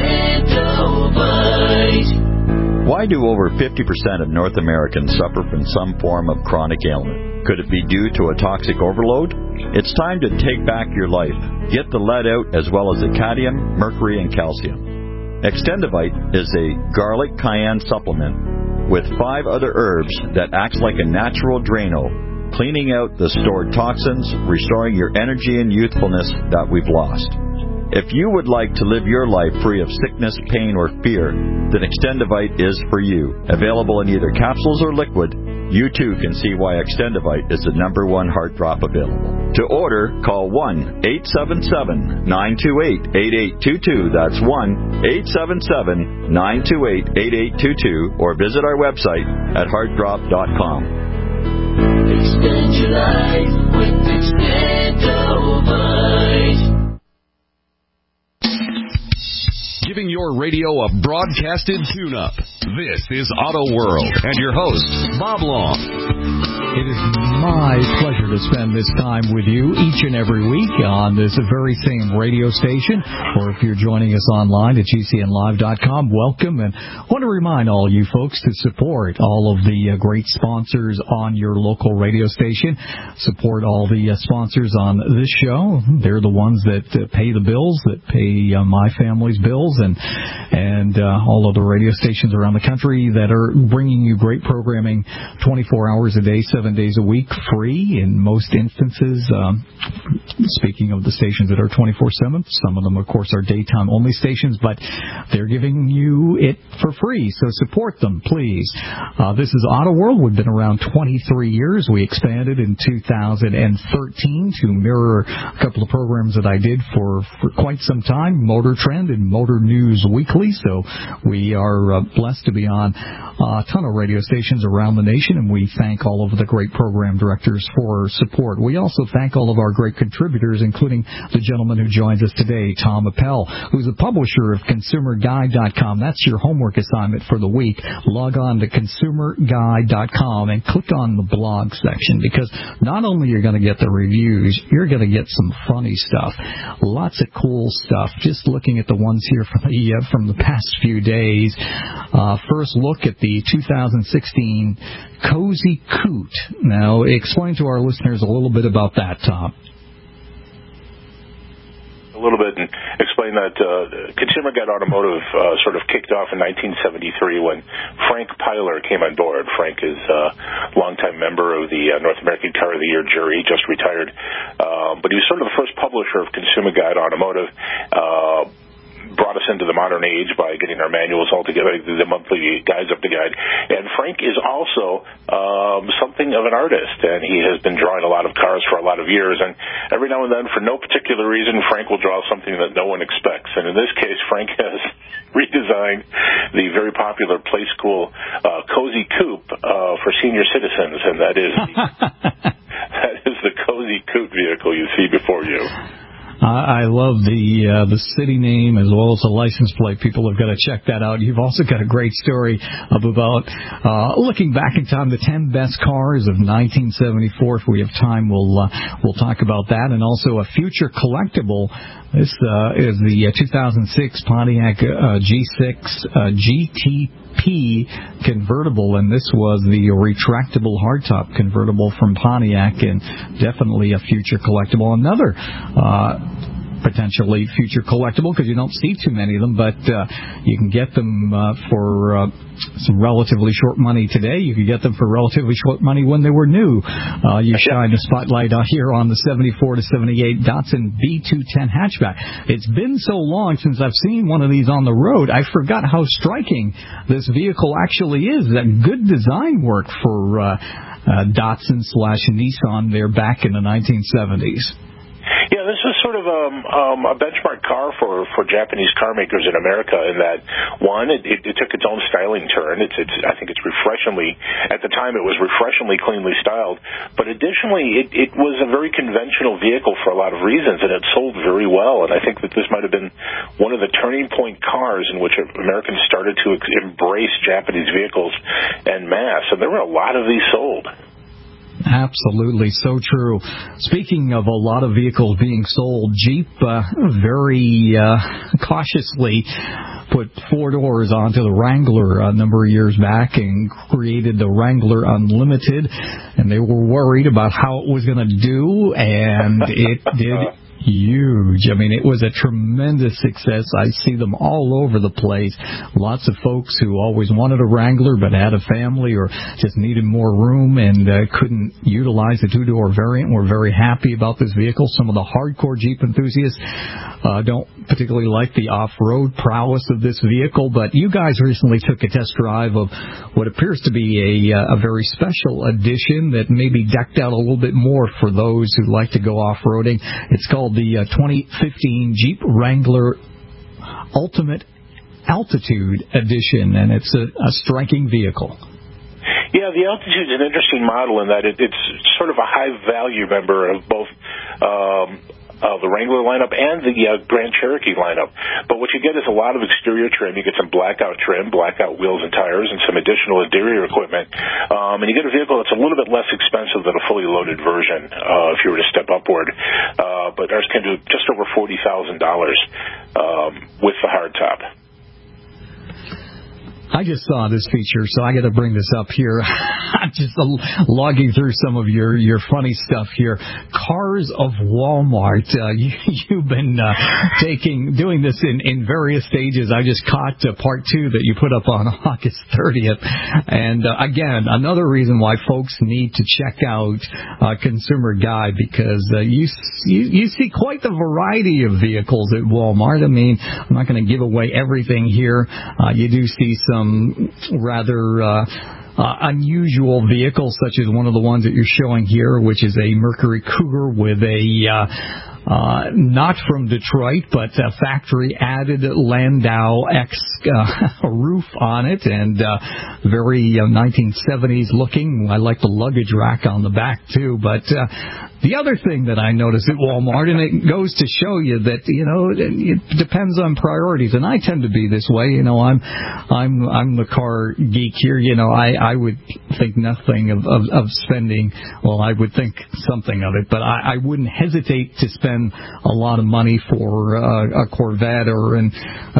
Speaker 5: Extendovite.
Speaker 6: Why do over fifty percent of North Americans suffer from some form of chronic ailment? Could it be due to a toxic overload? It's time to take back your life. Get the lead out as well as the cadmium, mercury, and calcium. Extendovite is a garlic cayenne supplement with five other herbs that acts like a natural Drano, cleaning out the stored toxins, restoring your energy and youthfulness that we've lost. If you would like to live your life free of sickness, pain, or fear, then Extendovite is for you. Available in either capsules or liquid, you too can see why Extendovite is the number one heart drop available. To order, call one eight seven seven, nine two eight, eight eight two two. That's one eight seven seven, nine two eight, eight eight two two, or visit our website at heart drop dot com.
Speaker 5: Extend your life with Extendovite.
Speaker 2: Giving your radio a broadcasted tune-up. This is Auto World and your host, Bob Long.
Speaker 3: It is my pleasure to spend this time with you each and every week on this very same radio station, or if you're joining us online at G C N live dot com, welcome. And I want to remind all you folks to support all of the uh, great sponsors on your local radio station. Support all the uh, sponsors on this show. They're the ones that uh, pay the bills, that pay uh, my family's bills, and and uh, all of the radio stations around the country that are bringing you great programming twenty-four hours a day, seven days a week, free in most instances. Um, speaking of the stations that are twenty-four seven, some of them, of course, are daytime-only stations, but they're giving you it for free, so support them, please. Uh, this is Auto World. We've been around twenty-three years. We expanded in two thousand thirteen to mirror a couple of programs that I did for, for quite some time, Motor Trend and Motor News Weekly, so we are uh, blessed to be on a ton of radio stations around the nation, and we thank all of the great program directors for support. We also thank all of our great contributors, including the gentleman who joins us today, Tom Appel, who's the publisher of consumer guide dot com. That's your homework assignment for the week. Log on to consumer guide dot com and click on the blog section, because not only you're going to get the reviews, you're going to get some funny stuff. Lots of cool stuff. Just looking at the ones here from the, uh, from the past few days. Uh, first look at the two thousand sixteen Cozy Coot. Now, explain to our listeners a little bit about that, Tom.
Speaker 4: A little bit and explain that uh, Consumer Guide Automotive uh, sort of kicked off in nineteen seventy-three when Frank Pyler came on board. Frank is a longtime member of the uh, North American Car of the Year jury, just retired. Uh, but he was sort of the first publisher of Consumer Guide Automotive. Uh, brought us into the modern age by getting our manuals all together, the monthly guides up the guide. And Frank is also um, something of an artist, and he has been drawing a lot of cars for a lot of years. And every now and then, for no particular reason, Frank will draw something that no one expects. And in this case, Frank has redesigned the very popular Play School uh, Cozy Coupe uh, for senior citizens, and that is the, that is the Cozy Coot vehicle you see before you.
Speaker 3: I love the uh, the city name as well as the license plate. People have got to check that out. You've also got a great story of about uh, looking back in time, the ten best cars of nineteen seventy-four. If we have time, we'll uh, we'll talk about that, and also a future collectible. This uh, is the uh, two thousand six Pontiac uh, G six uh, G T P convertible, and this was the retractable hardtop convertible from Pontiac, and definitely a future collectible. Another uh, potentially future collectible, because you don't see too many of them, but uh, you can get them uh, for uh, some relatively short money today. You could get them for relatively short money when they were new. Uh, you shine a spotlight out here on the seventy-four to seventy-eight Datsun B two ten hatchback. It's been so long since I've seen one of these on the road, I forgot how striking this vehicle actually is. That good design work for uh, uh, Datsun slash Nissan there back in the nineteen seventies.
Speaker 4: Yeah, this is sort of um, um, a benchmark car for, for Japanese car makers in America in that, one, it, it, it took its own styling turn. It's, it's, I think it's refreshingly, at the time it was refreshingly cleanly styled, but additionally it, it was a very conventional vehicle for a lot of reasons, and it sold very well, and I think that this might have been one of the turning point cars in which Americans started to embrace Japanese vehicles en masse, and there were a lot of these sold.
Speaker 3: Absolutely, so true. Speaking of a lot of vehicles being sold, Jeep uh, very uh, cautiously put four doors onto the Wrangler a number of years back and created the Wrangler Unlimited, and they were worried about how it was going to do, and it did huge. I mean, it was a tremendous success. I see them all over the place. Lots of folks who always wanted a Wrangler but had a family or just needed more room and uh, couldn't utilize the two-door variant were very happy about this vehicle. Some of the hardcore Jeep enthusiasts uh, don't particularly like the off-road prowess of this vehicle, but you guys recently took a test drive of what appears to be a, a very special edition that may be decked out a little bit more for those who like to go off-roading. It's called the uh, twenty fifteen Jeep Wrangler Ultimate Altitude Edition, and it's a, a striking vehicle.
Speaker 4: Yeah, the Altitude is an interesting model in that it, it's sort of a high-value member of both um, uh, the Wrangler lineup and the uh, Grand Cherokee lineup. But what you get is a lot of exterior trim. You get some blackout trim, blackout wheels and tires, and some additional interior equipment. Um, and you get a vehicle that's a little bit less expensive than a fully loaded version uh, if you were to step upward. Uh, but ours can do just over forty thousand dollars um, with the hardtop.
Speaker 3: I just saw this feature, so I got to bring this up here. I'm just uh, logging through some of your, your funny stuff here. Cars of Walmart. Uh, you, you've been uh, taking doing this in, in various stages. I just caught uh, part two that you put up on August thirtieth. And uh, again, another reason why folks need to check out uh, Consumer Guide, because uh, you, you you see quite the variety of vehicles at Walmart. I mean, I'm not going to give away everything here. Uh, you do see some rather uh, uh, unusual vehicles, such as one of the ones that you're showing here, which is a Mercury Cougar with a uh, uh, not from Detroit, but a factory-added Landau X uh, roof on it, and uh, very uh, nineteen seventies looking. I like the luggage rack on the back, too, but uh, the other thing that I noticed at Walmart, and it goes to show you that, you know, it depends on priorities, and I tend to be this way. You know, I'm I'm I'm the car geek here. You know, I, I would think nothing of, of, of spending, well, I would think something of it, but I, I wouldn't hesitate to spend a lot of money for uh, a Corvette or an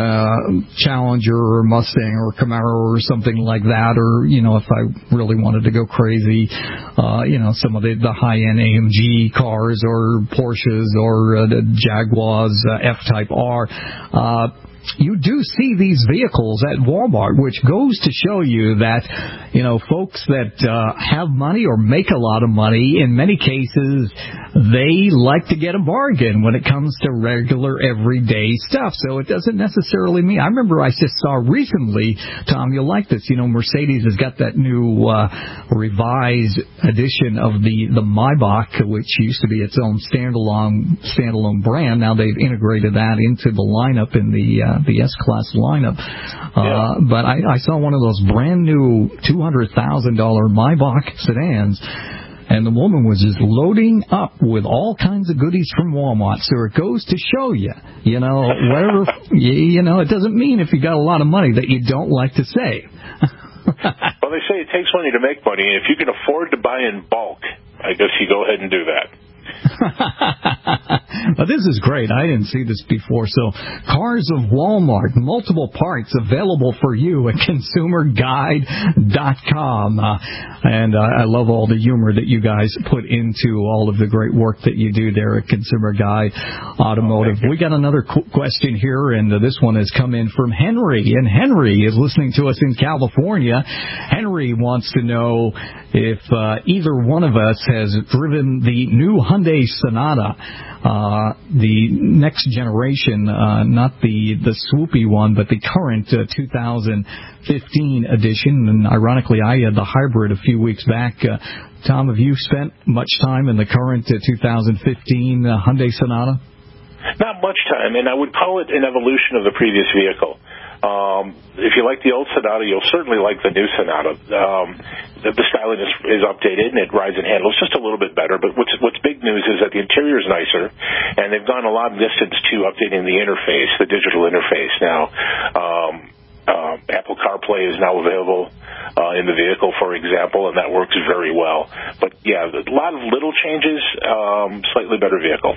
Speaker 3: uh, Challenger or Mustang or Camaro or something like that, or, you know, if I really wanted to go crazy, uh, you know, some of the, the high-end A M G cars or Porsches or uh, the Jaguars uh, F-Type R. Uh, you do see these vehicles at Walmart, which goes to show you that, you know, folks that uh, have money or make a lot of money, in many cases, they like to get a bargain when it comes to regular, everyday stuff. So it doesn't necessarily mean... I remember I just saw recently, Tom, you'll like this, you know, Mercedes has got that new uh, revised edition of the, the Maybach, which used to be its own standalone standalone brand. Now they've integrated that into the lineup in the uh, the S-Class lineup. Uh, yeah. But I, I saw one of those brand new two hundred thousand dollars Maybach sedans, and the woman was just loading up with all kinds of goodies from Walmart. So it goes to show you, you know, whatever, you know, it doesn't mean if you got a lot of money that you don't like to save.
Speaker 4: Well, they say it takes money to make money, and if you can afford to buy in bulk, I guess you go ahead and do that.
Speaker 3: Well, this is great. I didn't see this before. So, Cars of Walmart, multiple parts available for you at consumer guide dot com. Uh, and uh, I love all the humor that you guys put into all of the great work that you do there at Consumer Guide Automotive. Oh, we got another qu- question here, and uh, this one has come in from Henry. And Henry is listening to us in California. Henry wants to know if uh, either one of us has driven the new Hyundai Sonata, uh, the next generation, uh, not the, the swoopy one, but the current uh, two thousand fifteen edition. And ironically, I had the hybrid a few weeks back. Uh, Tom, have you spent much time in the current uh, two thousand fifteen uh, Hyundai Sonata?
Speaker 4: Not much time, and I would call it an evolution of the previous vehicle. Um, if you like the old Sonata, you'll certainly like the new Sonata. Um, the, the styling is, is updated, and it rides and handles just a little bit better. But what's, what's big news is that the interior is nicer, and they've gone a lot of distance to updating the interface, the digital interface. Now, um, uh, Apple CarPlay is now available uh, in the vehicle, for example, and that works very well. But, yeah, a lot of little changes, um, slightly better vehicle.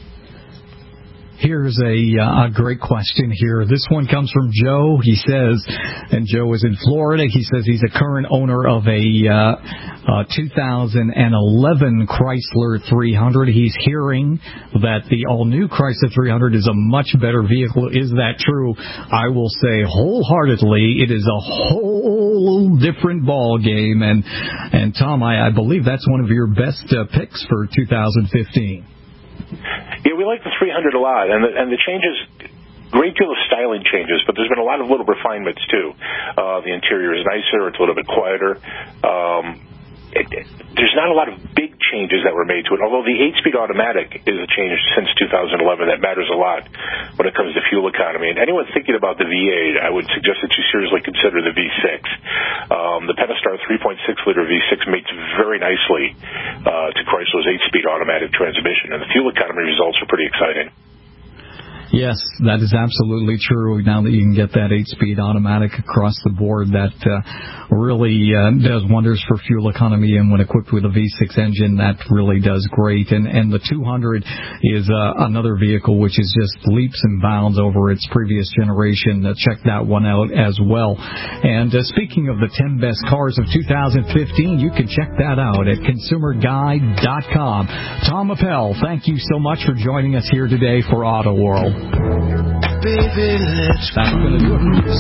Speaker 3: Here's a, uh, a great question here. This one comes from Joe. He says, and Joe is in Florida, he says he's a current owner of a uh, uh, two thousand eleven Chrysler three hundred. He's hearing that the all-new Chrysler three hundred is a much better vehicle. Is that true? I will say wholeheartedly it is a whole different ball game. And, and Tom, I, I believe that's one of your best uh, picks for two thousand fifteen.
Speaker 4: Yeah, we like the three hundred a lot, and the, and the changes, great deal of styling changes, but there's been a lot of little refinements, too. Uh, the interior is nicer, it's a little bit quieter. Um, it, it, there's not a lot of big changes that were made to it, although the eight-speed automatic is a change since two thousand eleven that matters a lot when it comes to fuel economy. And anyone thinking about the V eight, I would suggest that you seriously consider the V six. Um, the Pentastar three point six liter V six mates very nicely uh, to Chrysler's eight-speed automatic transmission, and the fuel economy results are pretty exciting.
Speaker 3: Yes, that is absolutely true. Now that you can get that eight-speed automatic across the board, that uh, really uh, does wonders for fuel economy. And when equipped with a V six engine, that really does great. And and the two hundred is uh, another vehicle which is just leaps and bounds over its previous generation. Uh, check that one out as well. And uh, speaking of the ten best cars of two thousand fifteen, you can check that out at consumer guide dot com. Tom Appel, thank you so much for joining us here today for Auto World.
Speaker 5: Baby, let's
Speaker 3: That's gonna do it.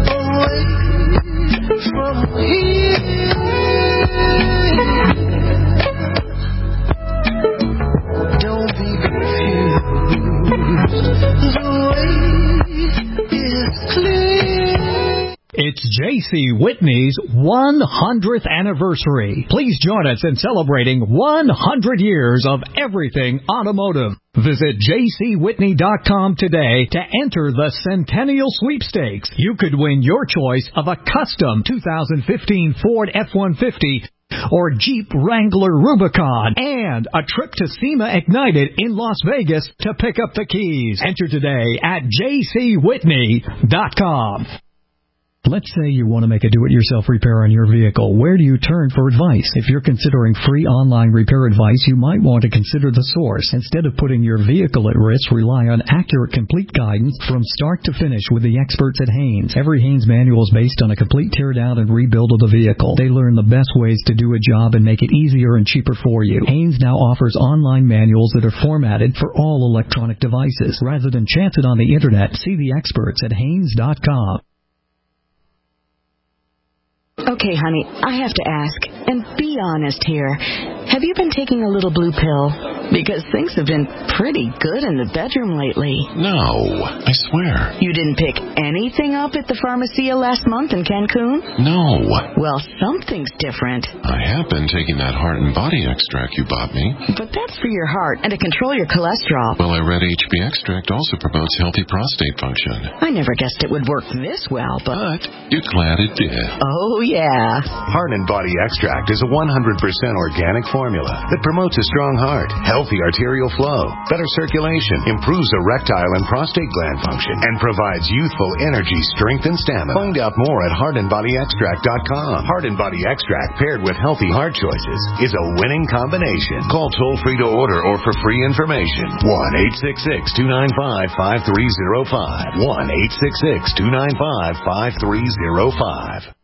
Speaker 5: away from here. Don't be confused. The way is clear.
Speaker 3: It's J C. Whitney's one hundredth anniversary. Please join us in celebrating one hundred years of everything automotive. Visit j c whitney dot com today to enter the Centennial Sweepstakes. You could win your choice of a custom two thousand fifteen Ford F one fifty or Jeep Wrangler Rubicon and a trip to SEMA Ignited in Las Vegas to pick up the keys. Enter today at j c whitney dot com. Let's say you want to make a do-it-yourself repair on your vehicle. Where do you turn for advice? If you're considering free online repair advice, you might want to consider The Source. Instead of putting your vehicle at risk, rely on accurate, complete guidance from start to finish with the experts at Haynes. Every Haynes manual is based on a complete tear-down and rebuild of the vehicle. They learn the best ways to do a job and make it easier and cheaper for you. Haynes now offers online manuals that are formatted for all electronic devices. Rather than chance it on the internet, see the experts at Haynes dot com.
Speaker 7: Okay, honey, I have to ask, and be honest here. Have you been taking a little blue pill? Because things have been pretty good in the bedroom lately.
Speaker 8: No, I swear.
Speaker 7: You didn't pick anything up at the Pharmacia last month in Cancun?
Speaker 8: No.
Speaker 7: Well, something's different.
Speaker 8: I have been taking that heart and body extract you bought me.
Speaker 7: But that's for your heart and to control your cholesterol.
Speaker 8: Well, I read H B extract also promotes healthy prostate function.
Speaker 7: I never guessed it would work this well, but...
Speaker 8: But you're glad it did.
Speaker 7: Oh, yeah.
Speaker 23: Heart and Body Extract is a one hundred percent organic form
Speaker 9: formula that promotes a strong heart, healthy arterial flow, better circulation, improves erectile and prostate gland function, and provides youthful energy, strength, and stamina. Find out more at heart and body extract dot com. Heart and Body Extract paired with healthy heart choices is a winning combination. Call toll-free to order or for free information. one eight six six, two nine five, five three zero five. one eight six six, two nine five, five three zero five.